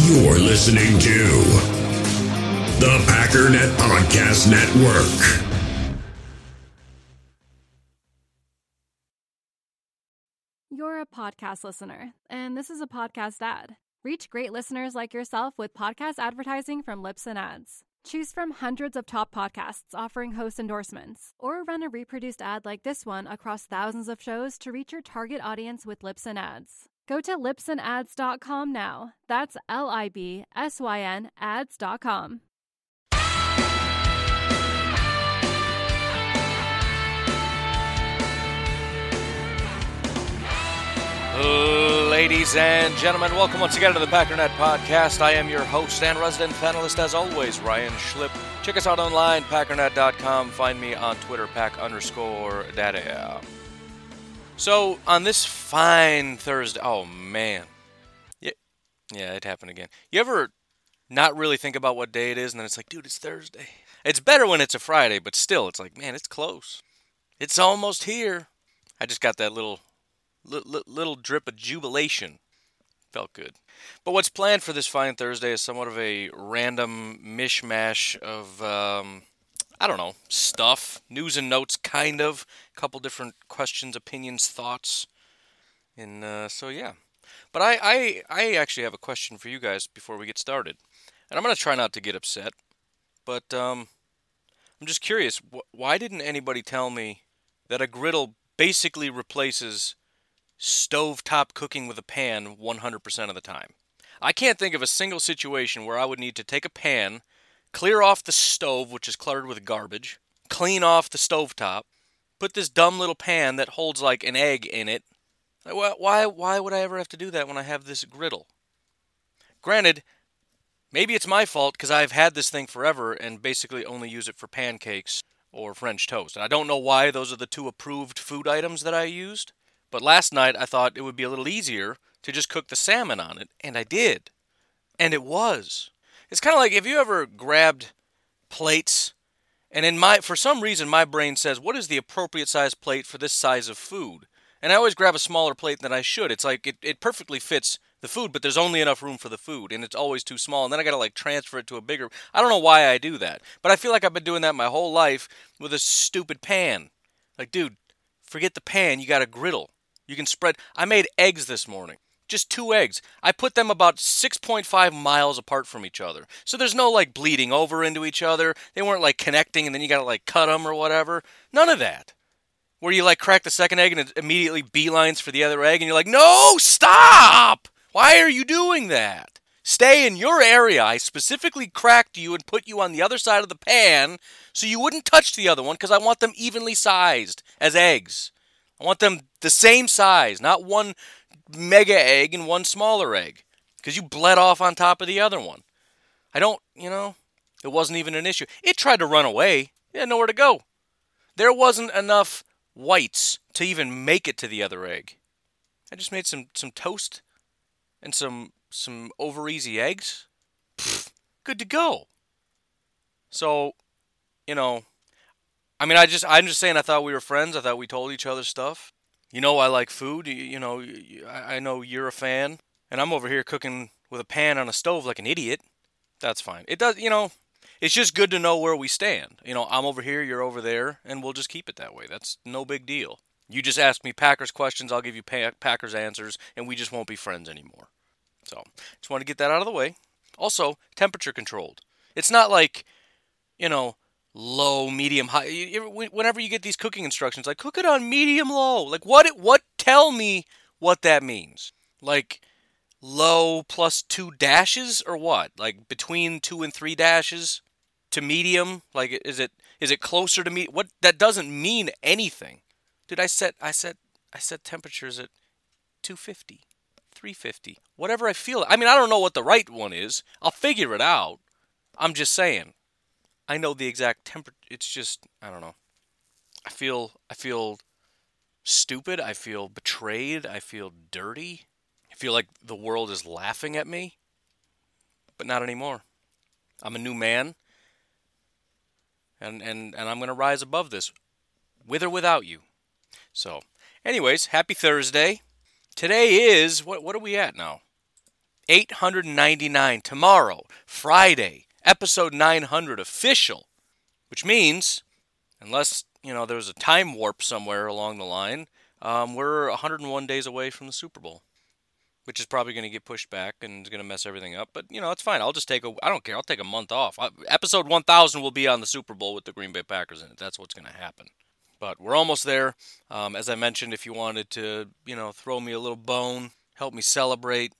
You're listening to the Packernet Podcast Network. You're a podcast listener, and this is a podcast ad. Reach great listeners like yourself with podcast advertising from Libsyn Ads. Choose from hundreds of top podcasts offering host endorsements, or run a reproduced ad like this one across thousands of shows to reach your target audience with Libsyn Ads. Go to libsynads.com now. That's LIBSYN ads.com. Ladies and gentlemen, welcome once again to the Packernet Podcast. I am your host and resident panelist, as always, Ryan Schlip. Check us out online, packernet.com. Find me on Twitter, pack_daddy. So, on this fine Thursday, oh man. Yeah, it happened again. You ever not really think about what day it is, and then it's like, dude, it's Thursday. It's better when it's a Friday, but still, it's like, man, it's close. It's almost here. I just got that little drip of jubilation. Felt good. But what's planned for this fine Thursday is somewhat of a random mishmash of, stuff. News and notes, kind of. A couple different questions, opinions, thoughts. And so, yeah. But I actually have a question for you guys before we get started. And I'm going to try not to get upset. But I'm just curious. Why didn't anybody tell me that a griddle basically replaces stovetop cooking with a pan 100% of the time? I can't think of a single situation where I would need to take a pan, clear off the stove, which is cluttered with garbage, clean off the stovetop, put this dumb little pan that holds like an egg in it. Why would I ever have to do that when I have this griddle? Granted, maybe it's my fault because I've had this thing forever and basically only use it for pancakes or French toast. And I don't know why those are the two approved food items that I used. But last night, I thought it would be a little easier to just cook the salmon on it, and I did. And it was. It's kind of like, if you ever grabbed plates, and for some reason, my brain says, what is the appropriate size plate for this size of food? And I always grab a smaller plate than I should. It's like, it perfectly fits the food, but there's only enough room for the food, and it's always too small, and then I gotta transfer it to a bigger. I don't know why I do that, but I feel like I've been doing that my whole life with a stupid pan. Like, dude, forget the pan, you got a griddle. You can spread. I made eggs this morning. Just 2 eggs. I put them about 6.5 miles apart from each other. So there's no bleeding over into each other. They weren't connecting and then you gotta cut them or whatever. None of that. Where you crack the second egg and it immediately beelines for the other egg and you're like, no, stop! Why are you doing that? Stay in your area. I specifically cracked you and put you on the other side of the pan so you wouldn't touch the other one because I want them evenly sized as eggs. I want them the same size, not one mega egg and one smaller egg. Because you bled off on top of the other one. It wasn't even an issue. It tried to run away. It had nowhere to go. There wasn't enough whites to even make it to the other egg. I just made some toast and some over easy eggs. Good to go. So, I'm just saying I thought we were friends. I thought we told each other stuff. I like food. I know you're a fan. And I'm over here cooking with a pan on a stove like an idiot. That's fine. It does, it's just good to know where we stand. I'm over here, you're over there, and we'll just keep it that way. That's no big deal. You just ask me Packers questions, I'll give you Packers answers, and we just won't be friends anymore. So, just want to get that out of the way. Also, temperature controlled. It's not like, low, medium, high. Whenever you get these cooking instructions, cook it on medium low. What? Tell me what that means. Low plus 2 dashes or what? Between 2 and 3 dashes to medium? Is it closer to me? What? That doesn't mean anything. Dude, I set temperatures at 250, 350, whatever I feel. I don't know what the right one is. I'll figure it out. I'm just saying. I know the exact temperature. It's just, I don't know. I feel stupid. I feel betrayed. I feel dirty. I feel like the world is laughing at me. But not anymore. I'm a new man. And I'm going to rise above this. With or without you. So, anyways, happy Thursday. Today is, what are we at now? 899 tomorrow, Friday, episode 900 official, which means, unless, there was a time warp somewhere along the line, we're 101 days away from the Super Bowl, which is probably going to get pushed back and is going to mess everything up. But, it's fine. I don't care. I'll take a month off. Episode 1000 will be on the Super Bowl with the Green Bay Packers in it. That's what's going to happen. But we're almost there. As I mentioned, if you wanted to, throw me a little bone, help me celebrate,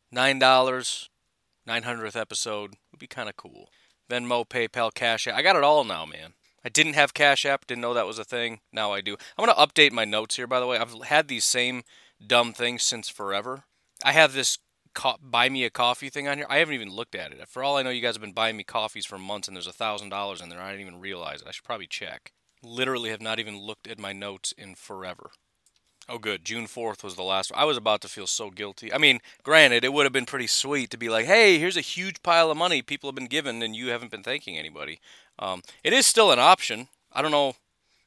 $9, 900th episode would be kind of cool. Venmo, PayPal, Cash App. I got it all now, man. I didn't have Cash App, didn't know that was a thing. Now I do. I'm going to update my notes here, by the way. I've had these same dumb things since forever. I have this buy me a coffee thing on here. I haven't even looked at it. For all I know, you guys have been buying me coffees for months, and there's $1,000 in there. I didn't even realize it. I should probably check. Literally have not even looked at my notes in forever. Oh, good. June 4th was the last one. I was about to feel so guilty. I mean, granted, it would have been pretty sweet to be like, hey, here's a huge pile of money people have been given, and you haven't been thanking anybody. It is still an option. I don't know.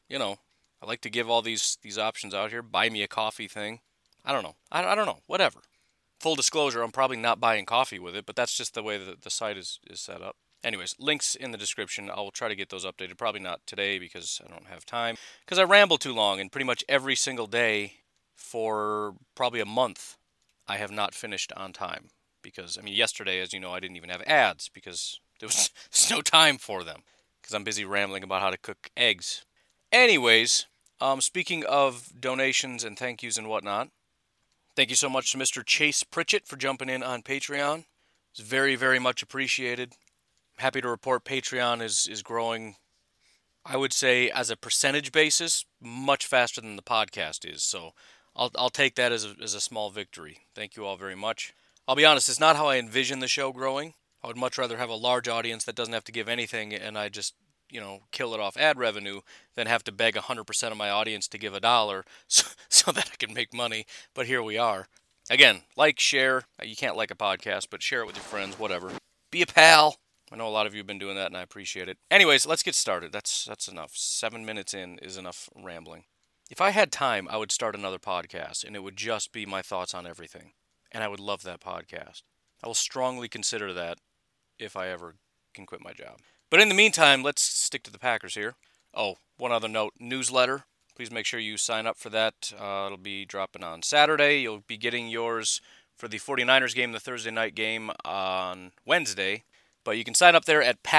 I like to give all these options out here. Buy me a coffee thing. I don't know. I don't know. Whatever. Full disclosure, I'm probably not buying coffee with it, but that's just the way the site is set up. Anyways, links in the description. I'll try to get those updated. Probably not today because I don't have time. Because I ramble too long, and pretty much every single day for probably a month, I have not finished on time. Because, yesterday, as you know, I didn't even have ads because there's no time for them. Because I'm busy rambling about how to cook eggs. Anyways, speaking of donations and thank yous and whatnot, thank you so much to Mr. Chase Pritchett for jumping in on Patreon. It's very, very much appreciated. Happy to report Patreon is growing, I would say, as a percentage basis, much faster than the podcast is. So I'll take that as a small victory. Thank you all very much. I'll be honest, it's not how I envision the show growing. I would much rather have a large audience that doesn't have to give anything and I just, kill it off ad revenue than have to beg 100% of my audience to give $1 so that I can make money. But here we are. Again, share. You can't like a podcast, but share it with your friends, whatever. Be a pal. I know a lot of you have been doing that, and I appreciate it. Anyways, let's get started. That's enough. 7 minutes in is enough rambling. If I had time, I would start another podcast, and it would just be my thoughts on everything. And I would love that podcast. I will strongly consider that if I ever can quit my job. But in the meantime, let's stick to the Packers here. Oh, one other note. Newsletter. Please make sure you sign up for that. It'll be dropping on Saturday. You'll be getting yours for the 49ers game, the Thursday night game, on Wednesday. But you can sign up there at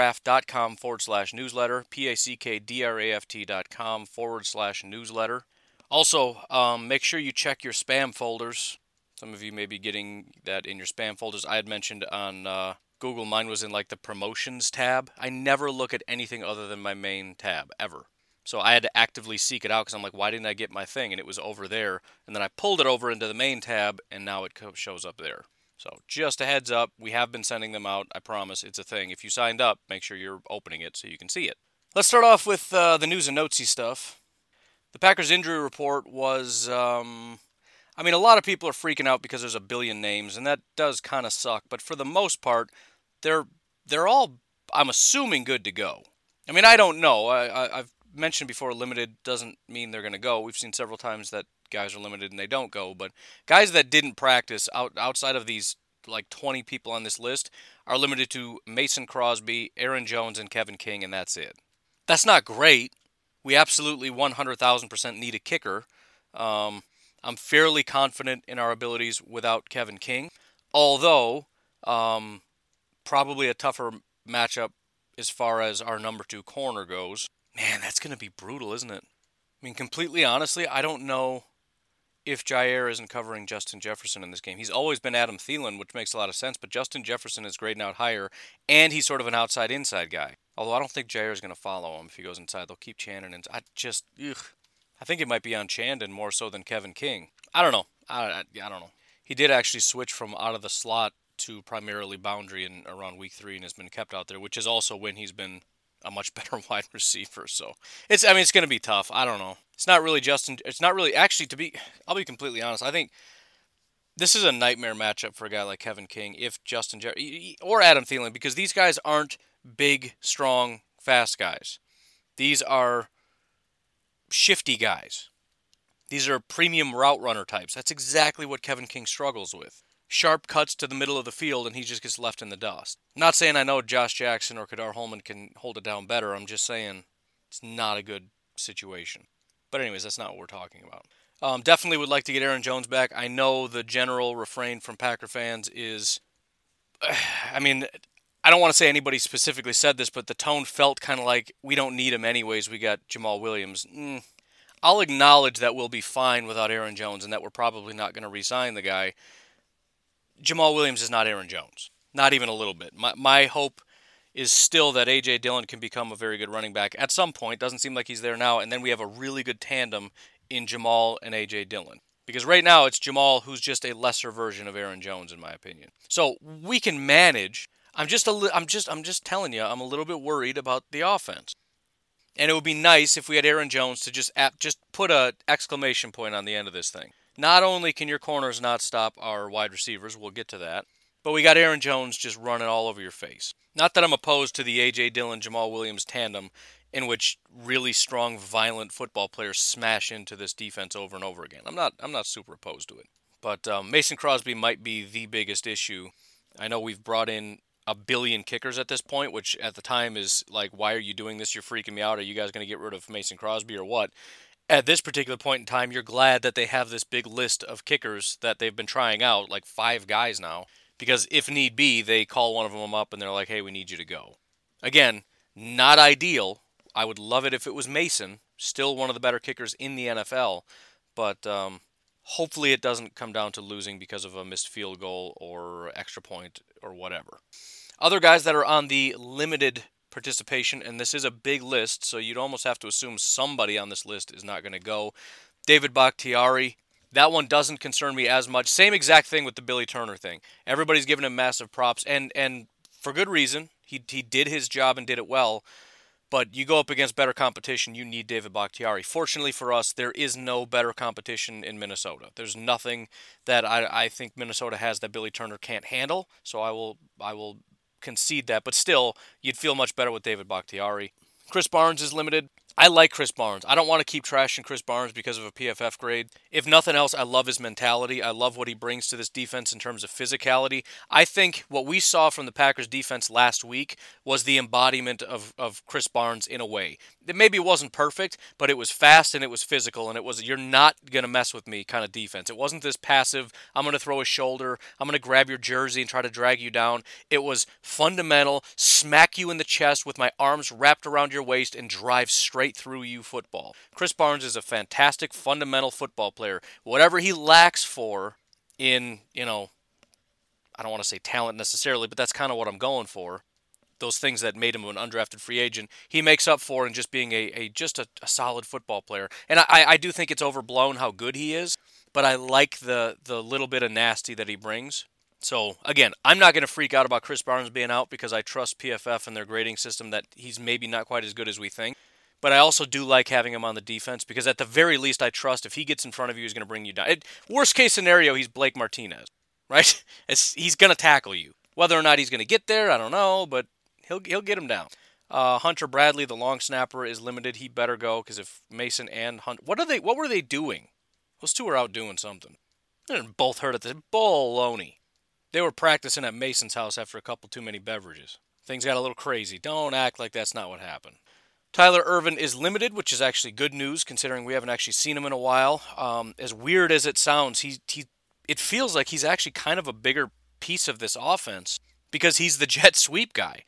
packdraft.com/newsletter, packdraft.com/newsletter. Also, make sure you check your spam folders. Some of you may be getting that in your spam folders. I had mentioned on Google, mine was in the promotions tab. I never look at anything other than my main tab, ever. So I had to actively seek it out because I'm like, why didn't I get my thing? And it was over there. And then I pulled it over into the main tab, and now it shows up there. So just a heads up, we have been sending them out. I promise it's a thing. If you signed up, make sure you're opening it so you can see it. Let's start off with the news and notesy stuff. The Packers injury report was, a lot of people are freaking out because there's a billion names, and that does kind of suck. But for the most part, they're all, I'm assuming, good to go. I don't know. I've mentioned before, limited doesn't mean they're going to go. We've seen several times that guys are limited and they don't go, but guys that didn't practice outside of these 20 people on this list are limited to Mason Crosby, Aaron Jones, and Kevin King, and that's it. That's not great. We absolutely 100,000% need a kicker. I'm fairly confident in our abilities without Kevin King, although probably a tougher matchup as far as our number 2 corner goes. Man, that's going to be brutal, isn't it? Completely honestly, I don't know if Jair isn't covering Justin Jefferson in this game. He's always been Adam Thielen, which makes a lot of sense, but Justin Jefferson is grading out higher, and he's sort of an outside-inside guy. Although I don't think Jair is going to follow him if he goes inside. They'll keep Chandon inside. I think it might be on Chandon more so than Kevin King. I don't know. I don't know. He did actually switch from out of the slot to primarily boundary in around week 3 and has been kept out there, which is also when he's been a much better wide receiver. So it's going to be tough. I don't know. It's not really actually, I'll be completely honest. I think this is a nightmare matchup for a guy like Kevin King if Justin or Adam Thielen, because these guys aren't big, strong, fast guys. These are shifty guys. These are premium route runner types. That's exactly what Kevin King struggles with. sharp cuts to the middle of the field, and he just gets left in the dust. Not saying I know Josh Jackson or Kadar Holman can hold it down better. I'm just saying it's not a good situation. But anyways, that's not what we're talking about. Definitely would like to get Aaron Jones back. I know the general refrain from Packer fans is, I mean, I don't want to say anybody specifically said this, but the tone felt kind of like, we don't need him anyways, we got Jamal Williams. I'll acknowledge that we'll be fine without Aaron Jones and that we're probably not going to re-sign the guy. Jamal Williams is not Aaron Jones. Not even a little bit. My hope is still that A.J. Dillon can become a very good running back at some point. Doesn't seem like he's there now. And then we have a really good tandem in Jamal and A.J. Dillon. Because right now it's Jamal who's just a lesser version of Aaron Jones in my opinion. So we can manage. I'm just telling you, I'm a little bit worried about the offense. And it would be nice if we had Aaron Jones to just put a exclamation point on the end of this thing. Not only can your corners not stop our wide receivers, we'll get to that, but we got Aaron Jones just running all over your face. Not that I'm opposed to the A.J. Dillon, Jamal Williams tandem in which really strong, violent football players smash into this defense over and over again. I'm not super opposed to it. But Mason Crosby might be the biggest issue. I know we've brought in a billion kickers at this point, which at the time is like, why are you doing this? You're freaking me out. Are you guys going to get rid of Mason Crosby or what? At this particular point in time, you're glad that they have this big list of kickers that they've been trying out, like 5 guys now, because if need be, they call one of them up and they're like, hey, we need you to go. Again, not ideal. I would love it if it was Mason, still one of the better kickers in the NFL, but hopefully it doesn't come down to losing because of a missed field goal or extra point or whatever. Other guys that are on the limited participation, and this is a big list, so you'd almost have to assume somebody on this list is not going to go. David Bakhtiari, that one doesn't concern me as much. Same exact thing with the Billy Turner thing. Everybody's giving him massive props, and for good reason. He did his job and did it well. But you go up against better competition, you need David Bakhtiari. Fortunately for us, there is no better competition in Minnesota. There's nothing that I think Minnesota has that Billy Turner can't handle. So I will concede that. But still, you'd feel much better with David Bakhtiari. Chris Barnes is limited. I like Chris Barnes. I don't want to keep trashing Chris Barnes because of a PFF grade. If nothing else, I love his mentality. I love what he brings to this defense in terms of physicality. I think what we saw from the Packers defense last week was the embodiment of Chris Barnes in a way. Maybe it wasn't perfect, but it was fast and it was physical, and it was, you're not going to mess with me kind of defense. It wasn't this passive, I'm going to throw a shoulder, I'm going to grab your jersey and try to drag you down. It was fundamental, smack you in the chest with my arms wrapped around your waist and drive straight through you football. Chris Barnes is a fantastic fundamental football player. Whatever he lacks for in, I don't want to say talent necessarily, but that's kind of what I'm going for. Those things that made him an undrafted free agent, he makes up for in just being a solid football player. And I do think it's overblown how good he is, but I like the little bit of nasty that he brings. So, again, I'm not going to freak out about Chris Barnes being out because I trust PFF and their grading system that he's maybe not quite as good as we think. But I also do like having him on the defense because at the very least I trust if he gets in front of you, he's going to bring you down. Worst case scenario, he's Blake Martinez, right? He's going to tackle you. Whether or not he's going to get there, I don't know, but he'll get him down. Hunter Bradley, the long snapper, is limited. He better go because if Mason and Hunt, what were they doing? Those two were out doing something. They're both hurt at the baloney. They were practicing at Mason's house after a couple too many beverages. Things got a little crazy. Don't act like that's not what happened. Tyler Ervin is limited, which is actually good news considering we haven't actually seen him in a while. As weird as it sounds, it feels like he's actually kind of a bigger piece of this offense because he's the jet sweep guy.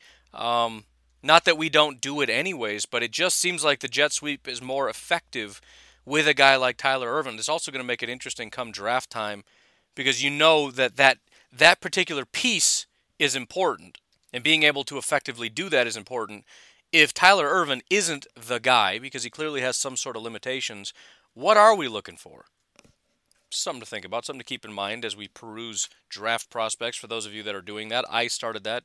Not that we don't do it anyways, but it just seems like the jet sweep is more effective with a guy like Tyler Ervin. It's also going to make it interesting come draft time because you know that particular piece is important, and being able to effectively do that is important. If Tyler Ervin isn't the guy, because he clearly has some sort of limitations, what are we looking for? Something to think about, something to keep in mind as we peruse draft prospects. For those of you that are doing that, I started that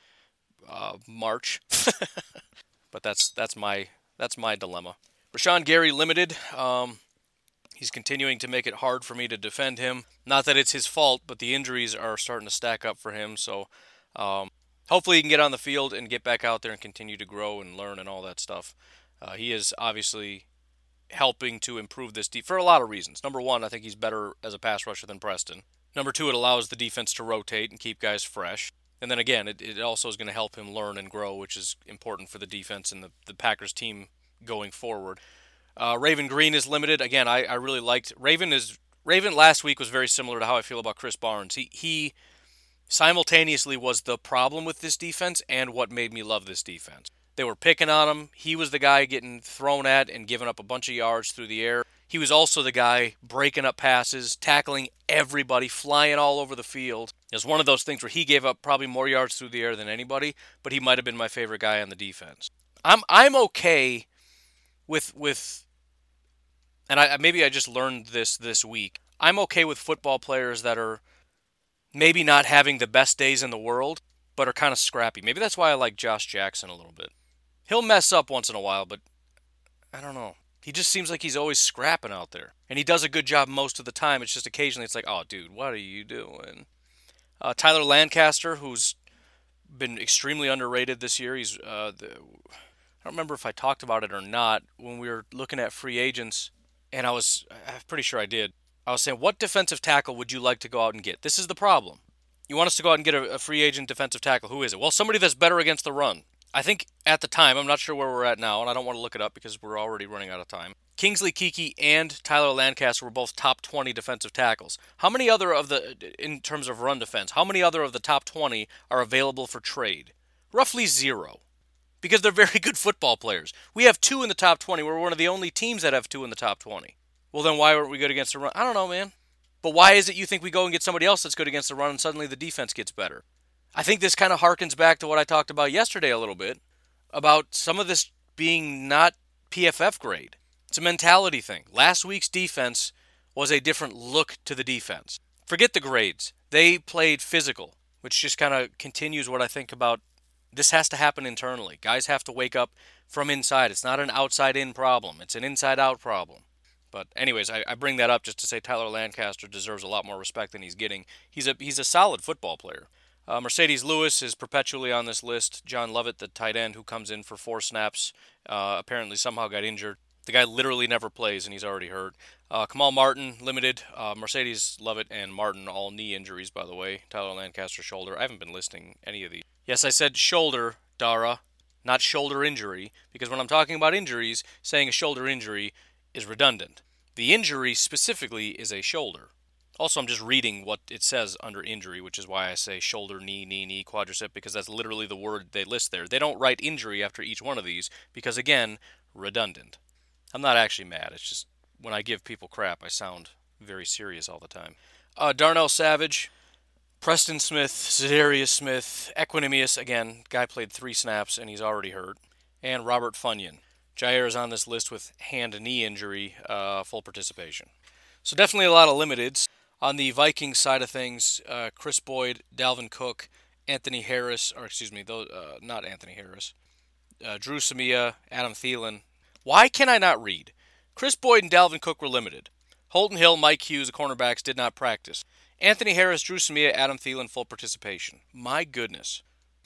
March, but that's my dilemma. Rashawn Gary limited. He's continuing to make it hard for me to defend him. Not that it's his fault, but the injuries are starting to stack up for him. So hopefully he can get on the field and get back out there and continue to grow and learn and all that stuff. He is obviously helping to improve this for a lot of reasons. Number one, I think he's better as a pass rusher than Preston. Number two, it allows the defense to rotate and keep guys fresh. And then again, it also is going to help him learn and grow, which is important for the defense and the Packers team going forward. Raven Green is limited. Again, I really liked Raven last week was very similar to how I feel about Chris Barnes. He simultaneously was the problem with this defense and what made me love this defense. They were picking on him. He was the guy getting thrown at and giving up a bunch of yards through the air. He was also the guy breaking up passes, tackling everybody, flying all over the field. It was one of those things where he gave up probably more yards through the air than anybody, but he might have been my favorite guy on the defense. I'm okay with and maybe I just learned this week. I'm okay with football players that are maybe not having the best days in the world, but are kind of scrappy. Maybe that's why I like Josh Jackson a little bit. He'll mess up once in a while, but I don't know. He just seems like he's always scrapping out there. And he does a good job most of the time. It's just occasionally it's like, oh, dude, what are you doing? Tyler Lancaster, who's been extremely underrated this year. He's I don't remember if I talked about it or not when we were looking at free agents, and I'm pretty sure I did. I was saying, what defensive tackle would you like to go out and get? This is the problem. You want us to go out and get a free agent defensive tackle. Who is it? Well, somebody that's better against the run. I think at the time, I'm not sure where we're at now, and I don't want to look it up because we're already running out of time. Kingsley Keke and Tyler Lancaster were both top 20 defensive tackles. How many other in terms of run defense, how many other of the top 20 are available for trade? Roughly zero. Because they're very good football players. We have 2 in the top 20. We're one of the only teams that have 2 in the top 20. Well, then why weren't we good against the run? I don't know, man. But why is it you think we go and get somebody else that's good against the run and suddenly the defense gets better? I think this kind of harkens back to what I talked about yesterday a little bit, about some of this being not PFF grade. It's a mentality thing. Last week's defense was a different look to the defense. Forget the grades. They played physical, which just kind of continues what I think about this has to happen internally. Guys have to wake up from inside. It's not an outside-in problem. It's an inside-out problem. But anyways, I bring that up just to say Tyler Lancaster deserves a lot more respect than he's getting. He's a solid football player. Mercedes Lewis is perpetually on this list. John Lovett, the tight end who comes in for 4 snaps, apparently somehow got injured. The guy literally never plays, and he's already hurt. Kamal Martin, limited. Mercedes Lovett and Martin, all knee injuries, by the way. Tyler Lancaster, shoulder. I haven't been listing any of these. Yes, I said shoulder, Dara, not shoulder injury, because when I'm talking about injuries, saying a shoulder injury is redundant. The injury specifically is a shoulder. Also, I'm just reading what it says under injury, which is why I say shoulder, knee, quadricep, because that's literally the word they list there. They don't write injury after each one of these because, again, redundant. I'm not actually mad. It's just when I give people crap, I sound very serious all the time. Darnell Savage, Preston Smith, Za'Darius Smith, Equanimous, again, guy played 3 snaps and he's already hurt, and Robert Funyon. Jair is on this list with hand and knee injury, full participation. So definitely a lot of limiteds. On the Vikings side of things, Chris Boyd, Dalvin Cook, Anthony Harris, not Anthony Harris, Drew Samia, Adam Thielen. Why can I not read? Chris Boyd and Dalvin Cook were limited. Holton Hill, Mike Hughes, the cornerbacks, did not practice. Anthony Harris, Drew Samia, Adam Thielen, full participation. My goodness.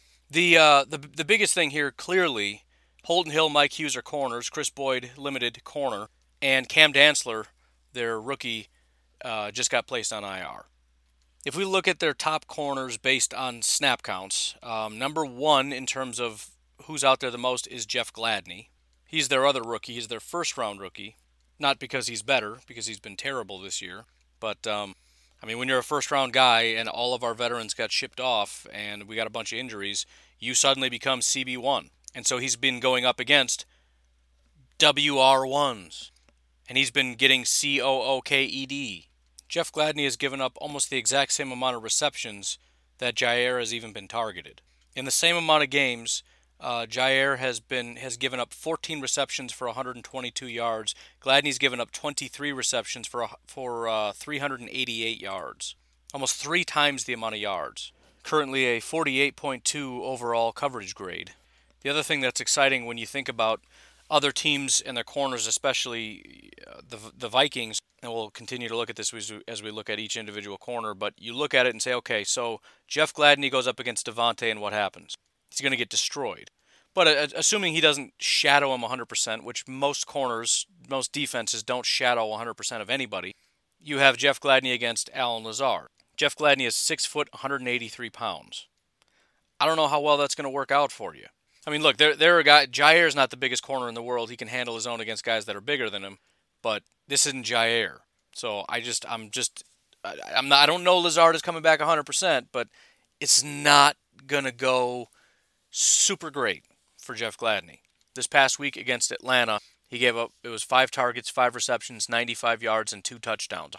The biggest thing here, clearly, Holton Hill, Mike Hughes are corners. Chris Boyd, limited corner. And Cam Dantzler, their rookie, just got placed on IR. If we look at their top corners based on snap counts, number 1 in terms of who's out there the most is Jeff Gladney. He's their other rookie. He's their first-round rookie. Not because he's better, because he's been terrible this year. But, when you're a first-round guy and all of our veterans got shipped off and we got a bunch of injuries, you suddenly become CB1. And so he's been going up against WR1s. And he's been getting COOKED. Jeff Gladney has given up almost the exact same amount of receptions that Jair has even been targeted. In the same amount of games, Jair has given up 14 receptions for 122 yards. Gladney's given up 23 receptions for 388 yards. Almost 3 times the amount of yards. Currently a 48.2 overall coverage grade. The other thing that's exciting when you think about other teams and their corners, especially the Vikings, and we'll continue to look at this as we look at each individual corner, but you look at it and say, okay, so Jeff Gladney goes up against Devontae and what happens? He's going to get destroyed. But assuming he doesn't shadow him 100%, which most corners, most defenses don't shadow 100% of anybody, you have Jeff Gladney against Allen Lazard. Jeff Gladney is 6 foot, 183 pounds. I don't know how well that's going to work out for you. I mean, look, there are guys. Jair's not the biggest corner in the world. He can handle his own against guys that are bigger than him. But this isn't Jair. So I don't know Lazard is coming back 100%, but it's not going to go super great for Jeff Gladney. This past week against Atlanta, he gave up, it was 5 targets, 5 receptions, 95 yards, and 2 touchdowns,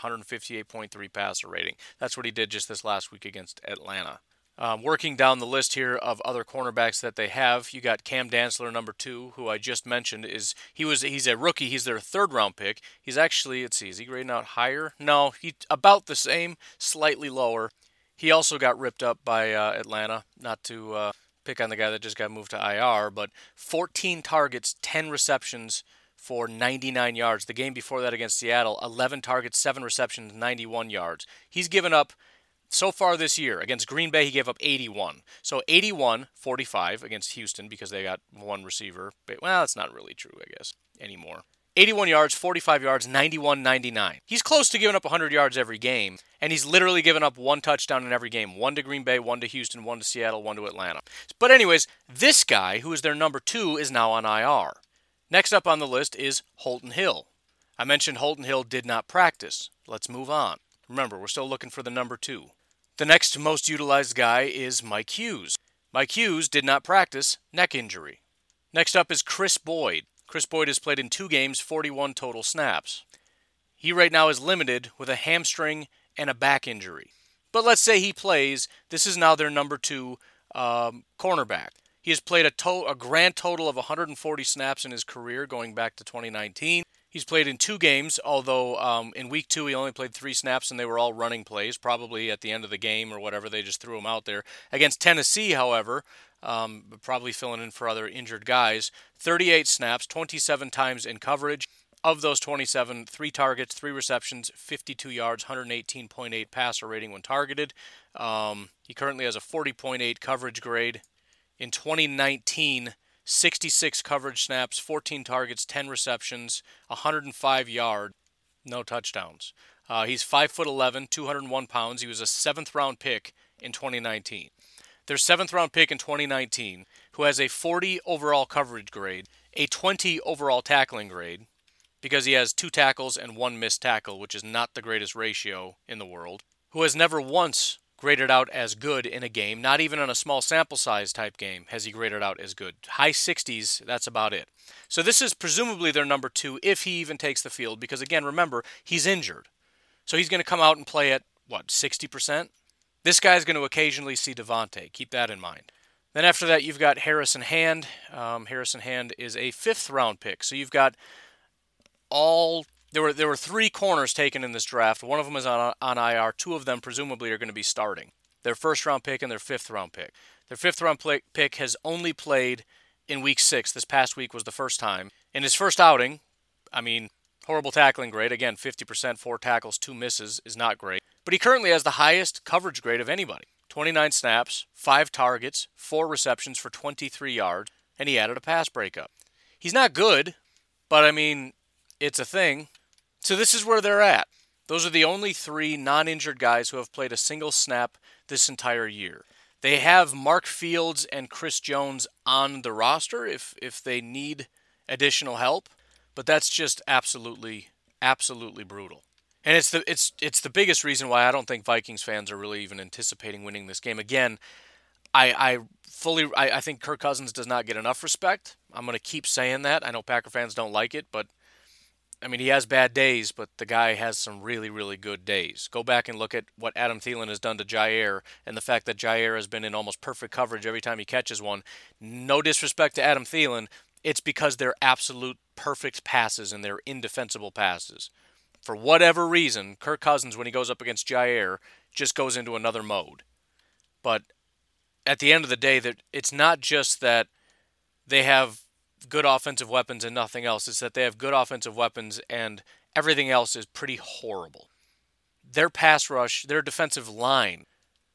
158.3 passer rating. That's what he did just this last week against Atlanta. Working down the list here of other cornerbacks that they have, you got Cam Dantzler, number 2, who I just mentioned. He's a rookie. He's their 3rd round pick. He's actually, let's see, is he grading out higher? No, he's about the same, slightly lower. He also got ripped up by Atlanta, not to pick on the guy that just got moved to IR, but 14 targets, 10 receptions for 99 yards. The game before that against Seattle, 11 targets, 7 receptions, 91 yards. He's given up, so far this year, against Green Bay, he gave up 81. So 81, 45 against Houston because they got one receiver. Well, that's not really true, I guess, anymore. 81 yards, 45 yards, 91, 99. He's close to giving up 100 yards every game, and he's literally given up 1 touchdown in every game. 1 to Green Bay, 1 to Houston, 1 to Seattle, 1 to Atlanta. But anyways, this guy, who is their number 2, is now on IR. Next up on the list is Holton Hill. I mentioned Holton Hill did not practice. Let's move on. Remember, we're still looking for the number 2. The next most utilized guy is Mike Hughes. Mike Hughes did not practice, neck injury. Next up is Chris Boyd. Chris Boyd has played in 2 games, 41 total snaps. He right now is limited with a hamstring and a back injury. But let's say he plays. This is now their number 2 cornerback. He has played a grand total of 140 snaps in his career going back to 2019. He's played in 2 games, although in week 2 he only played 3 snaps and they were all running plays, probably at the end of the game or whatever. They just threw him out there. Against Tennessee, however, probably filling in for other injured guys, 38 snaps, 27 times in coverage. Of those 27, 3 targets, 3 receptions, 52 yards, 118.8 passer rating when targeted. He currently has a 40.8 coverage grade. In 2019, 66 coverage snaps, 14 targets, 10 receptions, 105 yards, no touchdowns. He's 5'11", 201 pounds. He was a 7th round pick in 2019. Their 7th round pick in 2019, who has a 40 overall coverage grade, a 20 overall tackling grade, because he has 2 tackles and 1 missed tackle, which is not the greatest ratio in the world, who has never once graded out as good in a game, not even on a small sample size type game has he graded out as good. High 60s, that's about it. So this is presumably their number 2 if he even takes the field, because again, remember, he's injured. So he's going to come out and play at, 60%? This guy's going to occasionally see Devontae. Keep that in mind. Then after that, you've got Harrison Hand. Harrison Hand is a 5th round pick. So you've got There were 3 corners taken in this draft. One of them is on IR. 2 of them presumably are going to be starting. Their 1st round pick and their 5th round pick. Their 5th round pick has only played in week 6. This past week was the first time. In his first outing, horrible tackling grade. Again, 50%, 4 tackles, 2 misses is not great. But he currently has the highest coverage grade of anybody. 29 snaps, 5 targets, 4 receptions for 23 yards, and he added a pass breakup. He's not good, but it's a thing. So this is where they're at. Those are the only 3 non-injured guys who have played a single snap this entire year. They have Mark Fields and Chris Jones on the roster if they need additional help, but that's just absolutely brutal. And it's the biggest reason why I don't think Vikings fans are really even anticipating winning this game. Again, I think Kirk Cousins does not get enough respect. I'm going to keep saying that. I know Packer fans don't like it, but he has bad days, but the guy has some really, really good days. Go back and look at what Adam Thielen has done to Jair, and the fact that Jair has been in almost perfect coverage every time he catches one. No disrespect to Adam Thielen, it's because they're absolute perfect passes and they're indefensible passes. For whatever reason, Kirk Cousins, when he goes up against Jair, just goes into another mode. But at the end of the day, it's not just that they have good offensive weapons and nothing else. It's that they have good offensive weapons and everything else is pretty horrible. Their pass rush, their defensive line.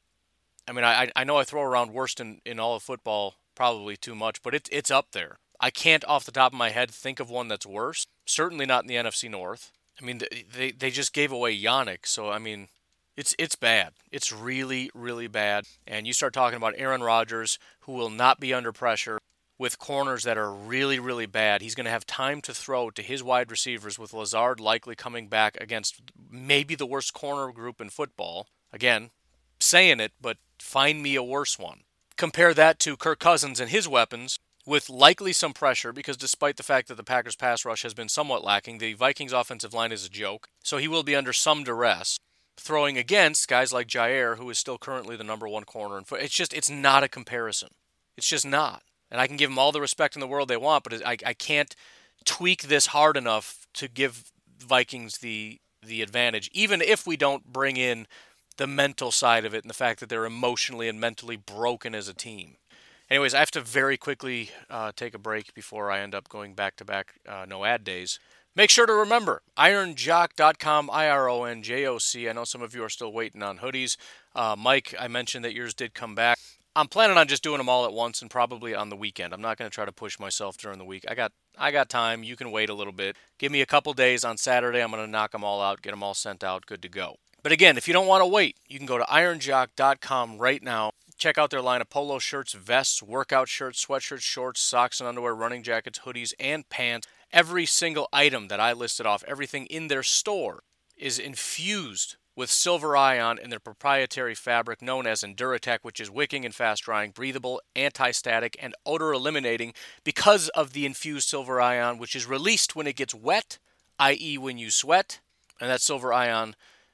I know I throw around worst in all of football probably too much, but it's up there. I can't off the top of my head think of one that's worse. Certainly not in the NFC North. They just gave away Yannick, so It's bad. It's really, really bad. And you start talking about Aaron Rodgers, who will not be under pressure with corners that are really, really bad. He's going to have time to throw to his wide receivers with Lazard likely coming back against maybe the worst corner group in football. Again, saying it, but find me a worse one. Compare that to Kirk Cousins and his weapons with likely some pressure, because despite the fact that the Packers pass rush has been somewhat lacking, the Vikings offensive line is a joke, so he will be under some duress, throwing against guys like Jair, who is still currently the number one corner. It's not a comparison. It's just not. And I can give them all the respect in the world they want, but I can't tweak this hard enough to give Vikings the advantage, even if we don't bring in the mental side of it and the fact that they're emotionally and mentally broken as a team. Anyways, I have to very quickly take a break before I end up going back-to-back no ad days. Make sure to remember, ironjock.com, IRONJOC. I know some of you are still waiting on hoodies. Mike, I mentioned that yours did come back. I'm planning on just doing them all at once and probably on the weekend. I'm not going to try to push myself during the week. I got time. You can wait a little bit. Give me a couple days. On Saturday, I'm going to knock them all out, get them all sent out, good to go. But again, if you don't want to wait, you can go to ironjock.com right now. Check out their line of polo shirts, vests, workout shirts, sweatshirts, shorts, socks and underwear, running jackets, hoodies, and pants. Every single item that I listed off, everything in their store, is infused with silver ion in their proprietary fabric known as Enduratech, which is wicking and fast-drying, breathable, anti-static, and odor-eliminating because of the infused silver ion, which is released when it gets wet, i.e. when you sweat, and that silver ion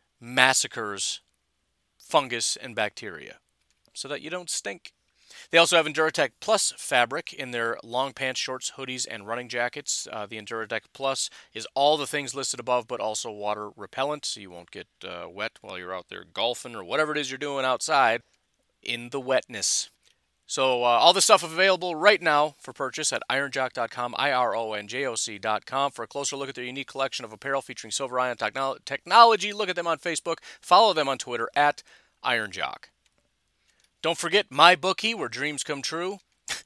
massacres fungus and bacteria so that you don't stink. They also have Enduratech Plus fabric in their long pants, shorts, hoodies, and running jackets. The Enduratech Plus is all the things listed above, but also water repellent, so you won't get wet while you're out there golfing or whatever it is you're doing outside in the wetness. So all this stuff is available right now for purchase at ironjock.com, IRONJOC.com. For a closer look at their unique collection of apparel featuring silver ion technology, look at them on Facebook. Follow them on Twitter at ironjock. Don't forget MyBookie, where dreams come true.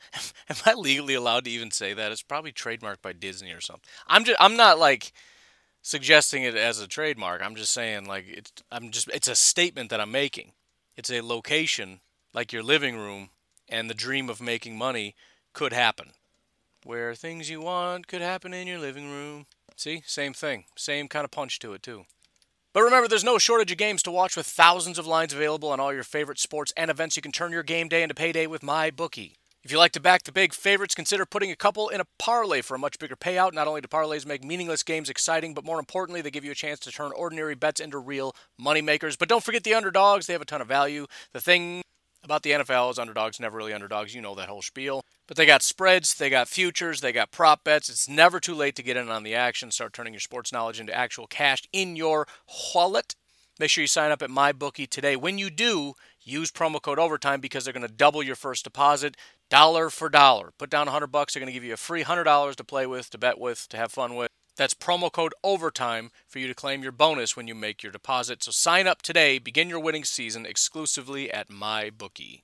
Am I legally allowed to even say that? It's probably trademarked by Disney or something. I'm not like suggesting it as a trademark. I'm just saying like it's a statement that I'm making. It's a location like your living room, and the dream of making money could happen. Where things you want could happen in your living room. See? Same thing. Same kind of punch to it too. But remember, there's no shortage of games to watch with thousands of lines available on all your favorite sports and events. You can turn your game day into payday with MyBookie. If you like to back the big favorites, consider putting a couple in a parlay for a much bigger payout. Not only do parlays make meaningless games exciting, but more importantly, they give you a chance to turn ordinary bets into real moneymakers. But don't forget the underdogs. They have a ton of value. The thing about the NFL is underdogs never really underdogs. You know that whole spiel. But they got spreads, they got futures, they got prop bets. It's never too late to get in on the action. Start turning your sports knowledge into actual cash in your wallet. Make sure you sign up at MyBookie today. When you do, use promo code OVERTIME because they're going to double your first deposit, dollar for dollar. Put down $100, they're going to give you a free $100 to play with, to bet with, to have fun with. That's promo code OVERTIME for you to claim your bonus when you make your deposit. So sign up today. Begin your winning season exclusively at MyBookie.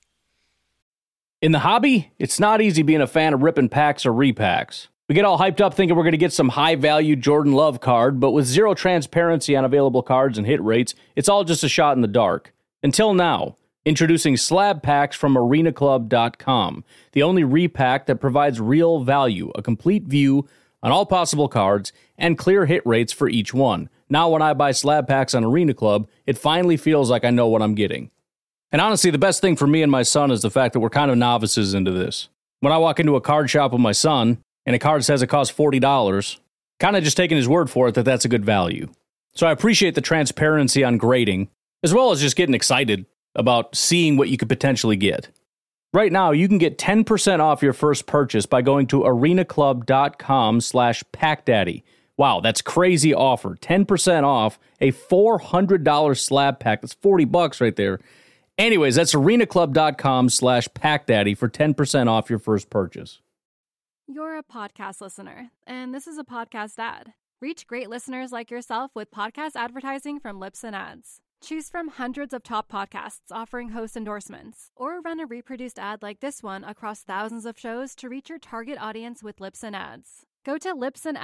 In the hobby, it's not easy being a fan of ripping packs or repacks. We get all hyped up thinking we're going to get some high-value Jordan Love card, but with zero transparency on available cards and hit rates, it's all just a shot in the dark. Until now, introducing slab packs from arenaclub.com, the only repack that provides real value, a complete view on all possible cards, and clear hit rates for each one. Now when I buy slab packs on Arena Club, it finally feels like I know what I'm getting. And honestly, the best thing for me and my son is the fact that we're kind of novices into this. When I walk into a card shop with my son, and a card says it costs $40, kind of just taking his word for it that that's a good value. So I appreciate the transparency on grading, as well as just getting excited about seeing what you could potentially get. Right now, you can get 10% off your first purchase by going to arenaclub.com/packdaddy. Wow, that's crazy offer. 10% off a $400 slab pack. That's $40 right there. Anyways, that's arenaclub.com/packdaddy for 10% off your first purchase. You're a podcast listener, and this is a podcast ad. Reach great listeners like yourself with podcast advertising from Libsyn Ads. Choose from hundreds of top podcasts offering host endorsements, or run a reproduced ad like this one across thousands of shows to reach your target audience with Libsyn Ads. Go to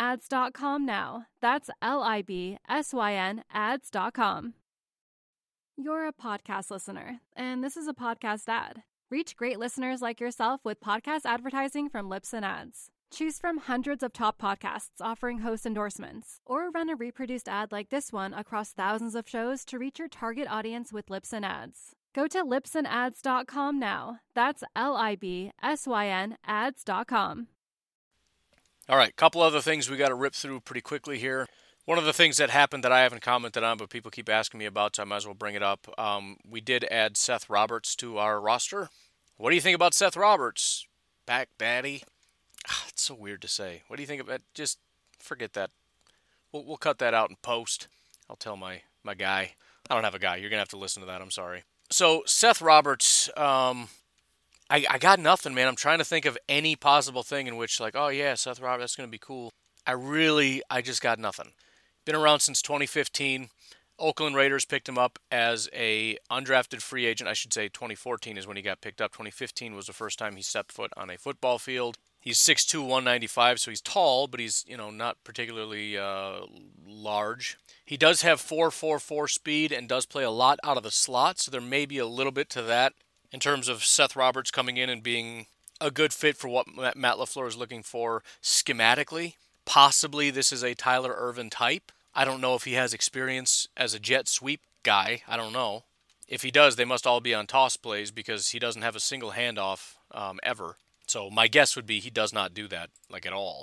libsynads.com now. That's LIBSYN ads.com. You're a podcast listener, and this is a podcast ad. Reach great listeners like yourself with podcast advertising from Libsyn Ads. Choose from hundreds of top podcasts offering host endorsements, or run a reproduced ad like this one across thousands of shows to reach your target audience with Libsyn Ads. Go to libsynads.com now. That's LIBSYN ads.com. All right, couple other things we got to rip through pretty quickly here. One of the things that happened that I haven't commented on, but people keep asking me about, so I might as well bring it up. We did add Seth Roberts to our roster. What do you think about Seth Roberts? Back daddy? It's so weird to say. What do you think of it? Just forget that. We'll cut that out in post. I'll tell my guy. I don't have a guy. You're going to have to listen to that. I'm sorry. So, Seth Roberts, I got nothing, man. I'm trying to think of any possible thing in which, like, oh, yeah, Seth Roberts, that's going to be cool. I just got nothing. Been around since 2015. Oakland Raiders picked him up as a undrafted free agent. I should say 2014 is when he got picked up. 2015 was the first time he stepped foot on a football field. He's 6'2", 195, so he's tall, but he's, not particularly large. He does have 4.44 speed and does play a lot out of the slot, so there may be a little bit to that in terms of Seth Roberts coming in and being a good fit for what Matt LaFleur is looking for schematically. Possibly this is a Tyler Ervin type. I don't know if he has experience as a jet sweep guy. I don't know. If he does, they must all be on toss plays because he doesn't have a single handoff ever. So my guess would be he does not do that, at all.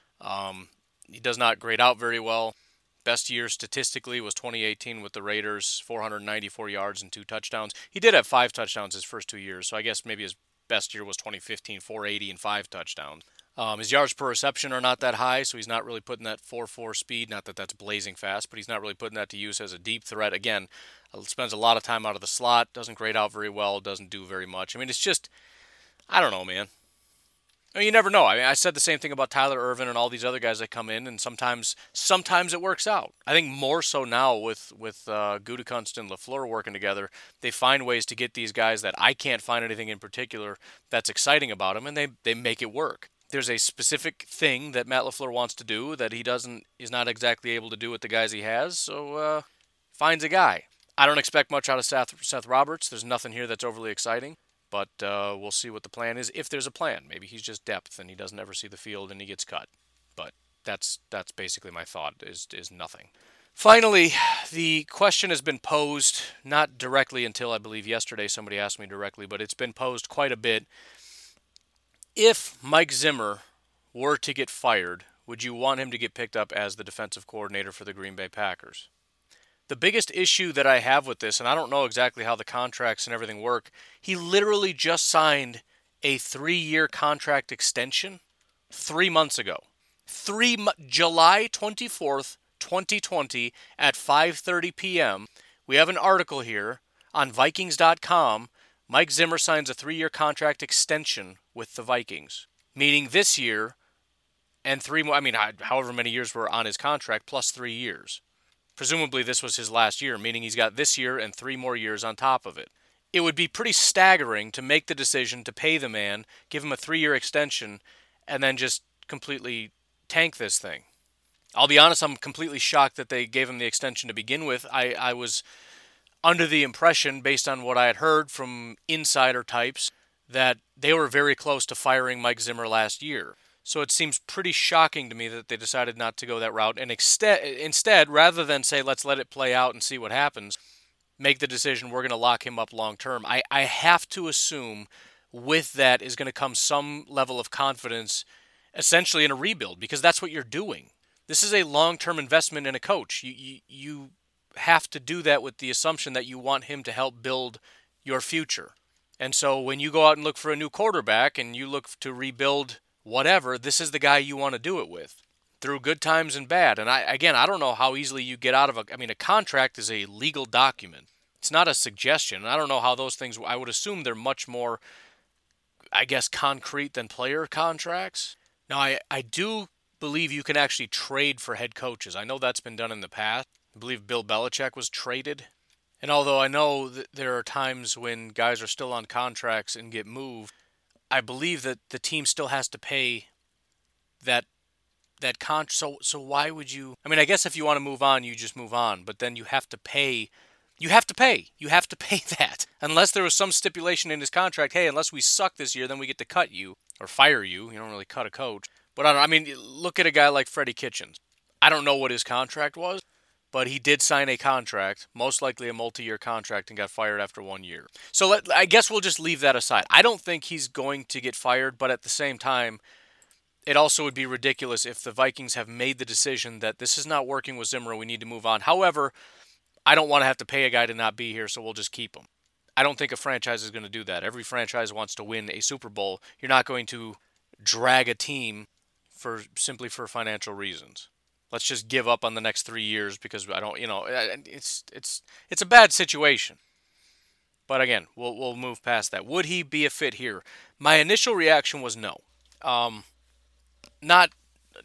He does not grade out very well. Best year statistically was 2018 with the Raiders, 494 yards and 2 touchdowns. He did have 5 touchdowns his first 2 years, so I guess maybe his best year was 2015, 480 and 5 touchdowns. His yards per reception are not that high, so he's not really putting that 4.4 speed. Not that that's blazing fast, but he's not really putting that to use as a deep threat. Again, spends a lot of time out of the slot, doesn't grade out very well, doesn't do very much. I mean, it's just, I don't know, man. You never know. I said the same thing about Tyler Ervin and all these other guys that come in, and sometimes it works out. I think more so now with Gutekunst and LaFleur working together, they find ways to get these guys that I can't find anything in particular that's exciting about them, and they make it work. There's a specific thing that Matt LaFleur wants to do that is not exactly able to do with the guys he has, so finds a guy. I don't expect much out of Seth Roberts. There's nothing here that's overly exciting. But we'll see what the plan is, if there's a plan. Maybe he's just depth and he doesn't ever see the field and he gets cut. But that's basically my thought, is nothing. Finally, the question has been posed, not directly until I believe yesterday somebody asked me directly, but it's been posed quite a bit. If Mike Zimmer were to get fired, would you want him to get picked up as the defensive coordinator for the Green Bay Packers? The biggest issue that I have with this, and I don't know exactly how the contracts and everything work, he literally just signed a 3-year contract extension 3 months ago. July 24th, 2020 at 5:30 p.m. We have an article here on Vikings.com. Mike Zimmer signs a 3-year contract extension with the Vikings, meaning this year and 3 more, however many years were on his contract, plus 3 years. Presumably this was his last year, meaning he's got this year and 3 more years on top of it. It would be pretty staggering to make the decision to pay the man, give him a 3-year extension, and then just completely tank this thing. I'll be honest, I'm completely shocked that they gave him the extension to begin with. I was under the impression, based on what I had heard from insider types, that they were very close to firing Mike Zimmer last year. So it seems pretty shocking to me that they decided not to go that route and instead, rather than say, let's let it play out and see what happens, make the decision, we're going to lock him up long term. I have to assume with that is going to come some level of confidence, essentially in a rebuild, because that's what you're doing. This is a long-term investment in a coach. You have to do that with the assumption that you want him to help build your future. And so when you go out and look for a new quarterback and you look to rebuild whatever, this is the guy you want to do it with, through good times and bad. And I don't know how easily you get out of a contract is a legal document. It's not a suggestion. And I don't know how those things, I would assume they're much more, concrete than player contracts. Now, I do believe you can actually trade for head coaches. I know that's been done in the past. I believe Bill Belichick was traded. And although I know that there are times when guys are still on contracts and get moved, I believe that the team still has to pay that contract. So why would you? I guess if you want to move on, you just move on. But then you have to pay You have to pay. You have to pay that. Unless there was some stipulation in his contract, hey, unless we suck this year, then we get to cut you or fire you. You don't really cut a coach. But I mean, look at a guy like Freddie Kitchens. I don't know what his contract was, but he did sign a contract, most likely a multi-year contract, and got fired after 1 year. So I guess we'll just leave that aside. I don't think he's going to get fired, but at the same time, it also would be ridiculous if the Vikings have made the decision that this is not working with Zimmer, we need to move on. However, I don't want to have to pay a guy to not be here, so we'll just keep him. I don't think a franchise is going to do that. Every franchise wants to win a Super Bowl. You're not going to drag a team simply for financial reasons. Let's just give up on the next 3 years because I don't, it's a bad situation. But again, we'll move past that. Would he be a fit here? My initial reaction was no. Not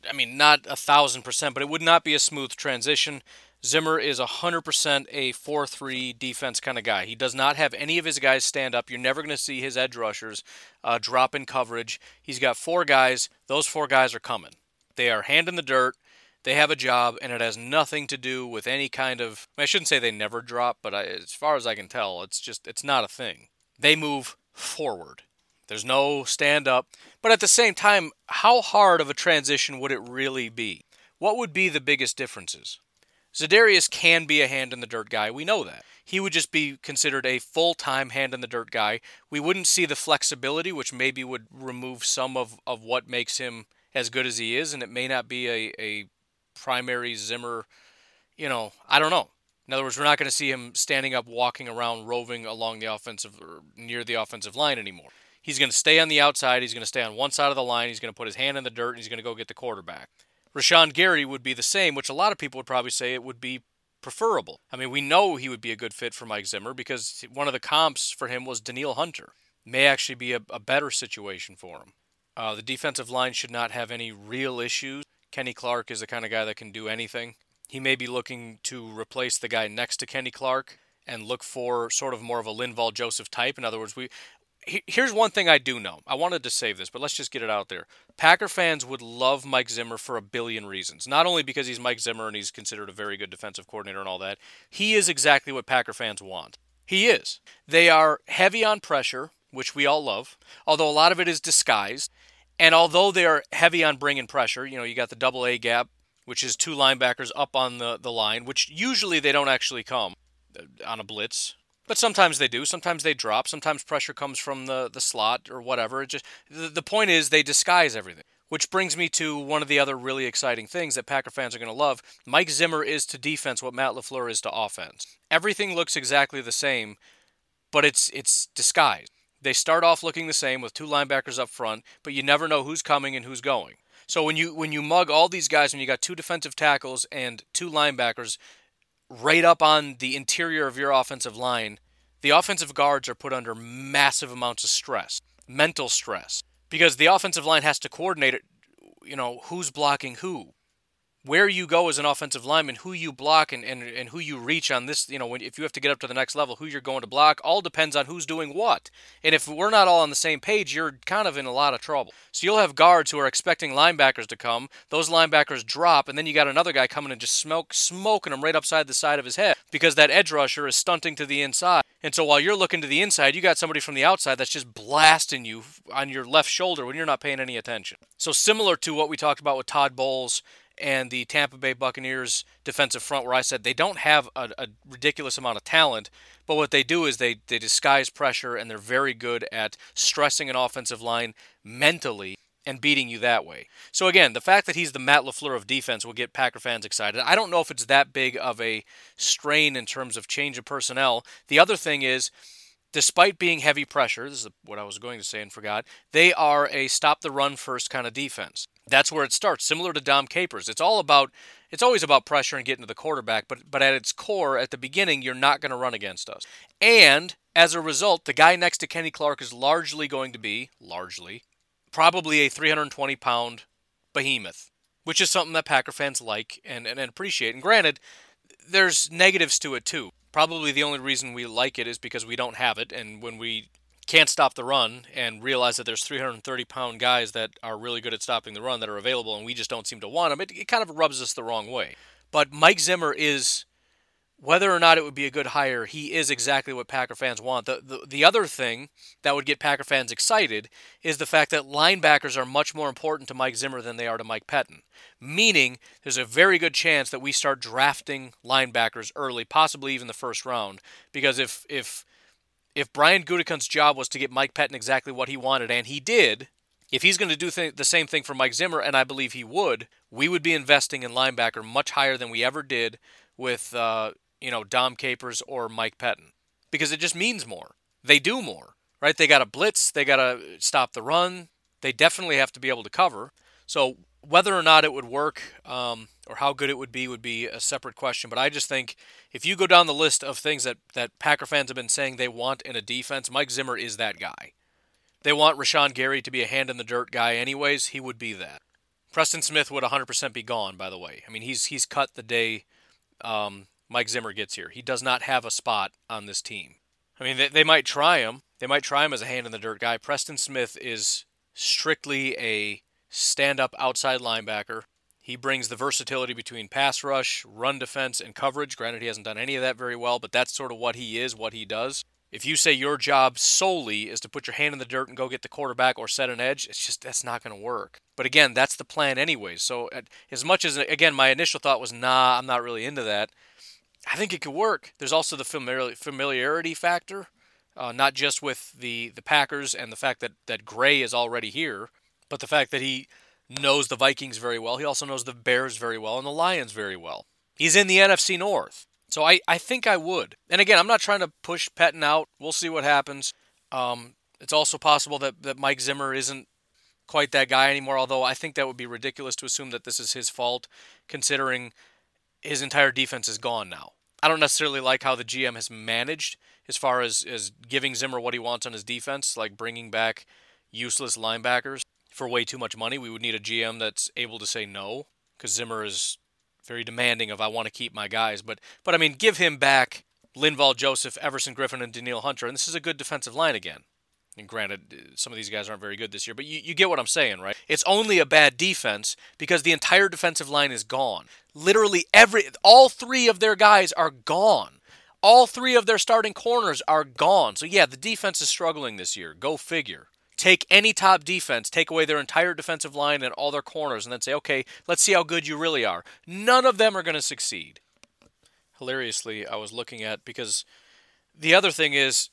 1,000%, but it would not be a smooth transition. Zimmer is 100% a 4-3 defense kind of guy. He does not have any of his guys stand up. You're never going to see his edge rushers drop in coverage. He's got 4 guys. Those 4 guys are coming. They are hand in the dirt. They have a job, and it has nothing to do with any kind of... I shouldn't say they never drop, but as far as I can tell, it's not a thing. They move forward. There's no stand up. But at the same time, how hard of a transition would it really be? What would be the biggest differences? Za'Darius can be a hand-in-the-dirt guy. We know that. He would just be considered a full-time hand-in-the-dirt guy. We wouldn't see the flexibility, which maybe would remove some of what makes him as good as he is, and it may not be a primary Zimmer, I don't know. In other words, we're not going to see him standing up, walking around, roving along the offensive or near the offensive line anymore. He's going to stay on the outside. He's going to stay on one side of the line. He's going to put his hand in the dirt, and he's going to go get the quarterback. Rashawn Gary would be the same, which a lot of people would probably say it would be preferable. I mean, we know he would be a good fit for Mike Zimmer because one of the comps for him was Danielle Hunter. May actually be a better situation for him. The defensive line should not have any real issues. Kenny Clark is the kind of guy that can do anything. He may be looking to replace the guy next to Kenny Clark and look for sort of more of a Linval Joseph type. In other words, here's one thing I do know. I wanted to save this, but let's just get it out there. Packer fans would love Mike Zimmer for a billion reasons. Not only because he's Mike Zimmer and he's considered a very good defensive coordinator and all that. He is exactly what Packer fans want. He is. They are heavy on pressure, which we all love, although a lot of it is disguised. And although they are heavy on bringing pressure, you got the double A gap, which is 2 linebackers up on the line, which usually they don't actually come on a blitz. But sometimes they do. Sometimes they drop. Sometimes pressure comes from the slot or whatever. The point is they disguise everything. Which brings me to one of the other really exciting things that Packer fans are going to love. Mike Zimmer is to defense what Matt LaFleur is to offense. Everything looks exactly the same, but it's disguised. They start off looking the same with 2 linebackers up front, but you never know who's coming and who's going. So when you mug all these guys, when you got 2 defensive tackles and 2 linebackers right up on the interior of your offensive line, the offensive guards are put under massive amounts of stress, mental stress, because the offensive line has to coordinate it, who's blocking who. Where you go as an offensive lineman, who you block and who you reach on this, if you have to get up to the next level, who you're going to block, all depends on who's doing what. And if we're not all on the same page, you're kind of in a lot of trouble. So you'll have guards who are expecting linebackers to come, those linebackers drop, and then you got another guy coming and just smoking them right upside the side of his head because that edge rusher is stunting to the inside. And so while you're looking to the inside, you got somebody from the outside that's just blasting you on your left shoulder when you're not paying any attention. So similar to what we talked about with Todd Bowles and the Tampa Bay Buccaneers defensive front, where I said they don't have a ridiculous amount of talent, but what they do is they disguise pressure, and they're very good at stressing an offensive line mentally and beating you that way. So again, the fact that he's the Matt LaFleur of defense will get Packer fans excited. I don't know if it's that big of a strain in terms of change of personnel. The other thing is, despite being heavy pressure, this is what I was going to say and forgot, they are a stop-the-run first kind of defense. That's where it starts, similar to Dom Capers. It's always about pressure and getting to the quarterback, but at its core, at the beginning, you're not going to run against us. And as a result, the guy next to Kenny Clark is largely going to be, probably a 320-pound behemoth, which is something that Packer fans like and appreciate. And granted, there's negatives to it too. Probably the only reason we like it is because we don't have it, and when we can't stop the run and realize that there's 330-pound guys that are really good at stopping the run that are available and we just don't seem to want them, it kind of rubs us the wrong way. But Mike Zimmer is whether or not it would be a good hire, he is exactly what Packer fans want. The other thing that would get Packer fans excited is the fact that linebackers are much more important to Mike Zimmer than they are to Mike Pettine. Meaning, there's a very good chance that we start drafting linebackers early, possibly even the first round. Because if Brian Gutekunst's job was to get Mike Pettine exactly what he wanted, and he did, if he's going to do the same thing for Mike Zimmer, and I believe he would, we would be investing in linebacker much higher than we ever did with Dom Capers or Mike Pettine, because it just means more. They do more, right? They got to blitz, they got to stop the run, they definitely have to be able to cover. So whether or not it would work or how good it would be a separate question. But I just think if you go down the list of things that Packer fans have been saying they want in a defense, Mike Zimmer is that guy. They want Rashawn Gary to be a hand-in-the-dirt guy anyways. He would be that. Preston Smith would 100% be gone, by the way. I mean, he's cut the day Mike Zimmer gets here. He does not have a spot on this team. I mean, they might try him. They might try him as a hand-in-the-dirt guy. Preston Smith is strictly a stand-up outside linebacker. He brings the versatility between pass rush, run defense, and coverage. Granted, he hasn't done any of that very well, but that's sort of what he is, what he does. If you say your job solely is to put your hand in the dirt and go get the quarterback or set an edge, that's not going to work. But again, that's the plan anyways. So as much as, again, my initial thought was, I'm not really into that, I think it could work. There's also the familiarity factor, not just with the Packers and the fact that Gray is already here, but the fact that he knows the Vikings very well. He also knows the Bears very well and the Lions very well. He's in the NFC North. So I think I would. And again, I'm not trying to push Pettine out. We'll see what happens. It's also possible that Mike Zimmer isn't quite that guy anymore, although I think that would be ridiculous to assume that this is his fault, considering his entire defense is gone now. I don't necessarily like how the GM has managed as far as giving Zimmer what he wants on his defense, like bringing back useless linebackers for way too much money. We would need a GM that's able to say no, because Zimmer is very demanding of, I want to keep my guys. But I mean, give him back Linval Joseph, Everson Griffin, and Danielle Hunter, and this is a good defensive line again. And granted, some of these guys aren't very good this year, but you get what I'm saying, right? It's only a bad defense because the entire defensive line is gone. Literally all three of their guys are gone. All three of their starting corners are gone. So yeah, the defense is struggling this year. Go figure. Take any top defense, take away their entire defensive line and all their corners, and then say, okay, let's see how good you really are. None of them are going to succeed. Hilariously, I was looking at, because the other thing is,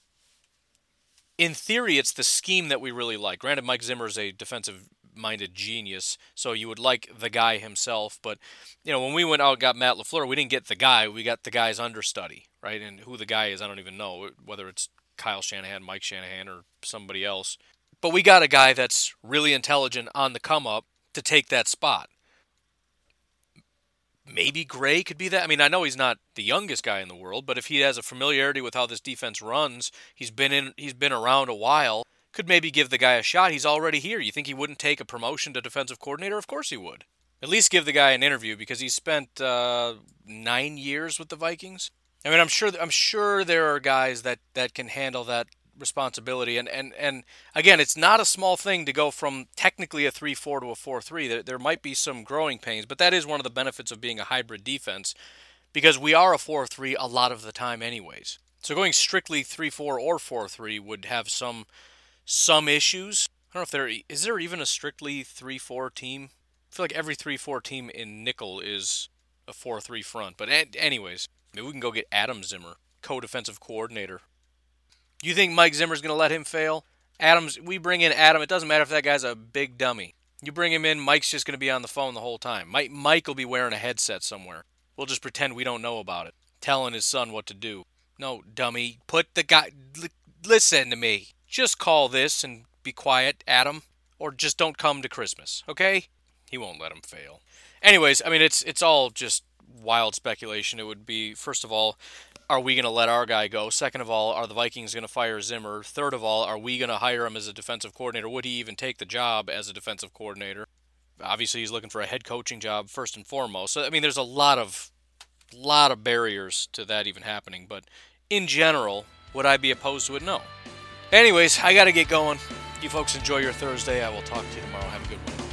in theory, it's the scheme that we really like. Granted, Mike Zimmer is a defensive-minded genius, so you would like the guy himself. But, when we went out and got Matt LaFleur, we didn't get the guy. We got the guy's understudy, right? And who the guy is, I don't even know, whether it's Kyle Shanahan, Mike Shanahan, or somebody else. But we got a guy that's really intelligent on the come-up to take that spot. Maybe Gray could be that. I mean, I know he's not the youngest guy in the world, but if he has a familiarity with how this defense runs, he's been around a while, could maybe give the guy a shot. He's already here. You think he wouldn't take a promotion to defensive coordinator? Of course he would. At least give the guy an interview, because he spent 9 years with the Vikings. I mean, I'm sure there are guys that can handle that responsibility, and again, it's not a small thing to go from technically a 3-4 to a 4-3. There might be some growing pains, but that is one of the benefits of being a hybrid defense, because we are a 4-3 a lot of the time anyways. So going strictly 3-4 or 4-3 would have some issues. I don't know if is there even a strictly 3-4 team. I feel like every 3-4 team in nickel is a 4-3 front. But anyways, maybe we can go get Adam Zimmer, co-defensive coordinator. You think Mike Zimmer's going to let him fail? We bring in Adam. It doesn't matter if that guy's a big dummy. You bring him in, Mike's just going to be on the phone the whole time. Mike will be wearing a headset somewhere. We'll just pretend we don't know about it, telling his son what to do. No, dummy. Listen to me. Just call this and be quiet, Adam. Or just don't come to Christmas, okay? He won't let him fail. Anyways, I mean, it's all just wild speculation. It would be, first of all, are we going to let our guy go? Second of all, are the Vikings going to fire Zimmer? Third of all, are we going to hire him as a defensive coordinator? Would he even take the job as a defensive coordinator? Obviously, he's looking for a head coaching job first and foremost. So, I mean, there's a lot of barriers to that even happening. But in general, would I be opposed to it? No. Anyways, I got to get going. You folks enjoy your Thursday. I will talk to you tomorrow. Have a good one.